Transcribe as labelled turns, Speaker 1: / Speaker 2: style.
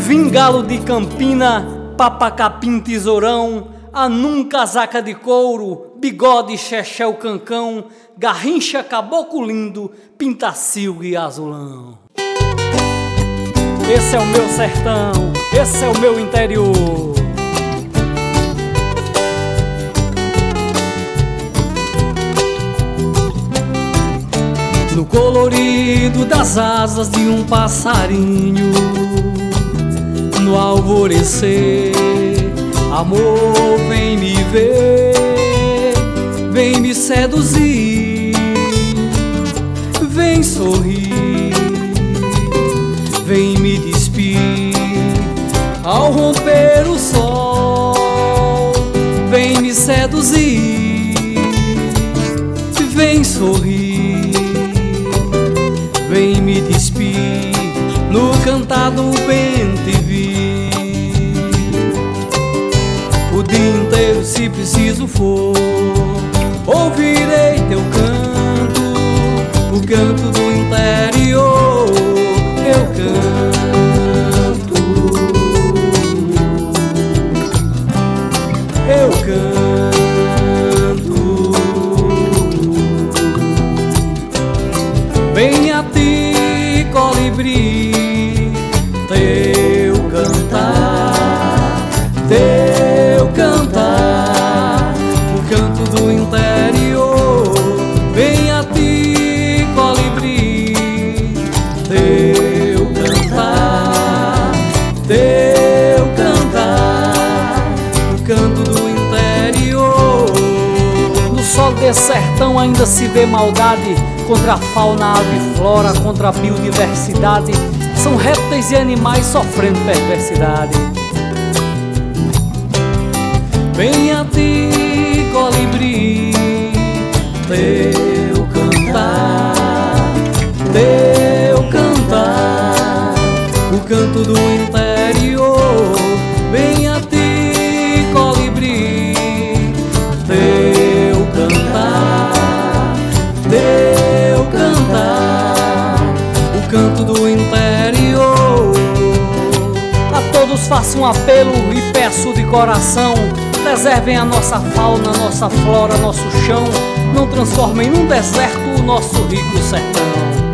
Speaker 1: Vim galo de Campina, papa, capim, tesourão, anum, casaca de couro, bigode, chechel, cancão, garrincha, caboclo lindo, pintacilgo e azulão. Esse é o meu sertão, esse é o meu interior. No colorido das asas de um passarinho, no alvorecer, amor, vem me ver, vem me seduzir, vem sorrir, vem me despir. Ao romper o sol, vem me seduzir, vem sorrir, vem me despir. No cantar do bem te vi, o dia inteiro se preciso for, ouvirei teu canto, o canto do interior. Eu canto, eu canto. Vem a ti, colibri, teu cantar, o canto do interior. Vem a ti, colibri, teu cantar, o canto do interior. No sol desse sertão ainda se vê maldade contra a fauna, ave e flora, contra a biodiversidade. São répteis e animais sofrendo perversidade. Vem a ti, colibri, teu cantar, o canto do interior. Vem a ti, colibri, teu cantar, o canto do interior. A todos faço um apelo e peço de coração: preservem a nossa fauna, nossa flora, nosso chão. Não transformem num deserto o nosso rico sertão.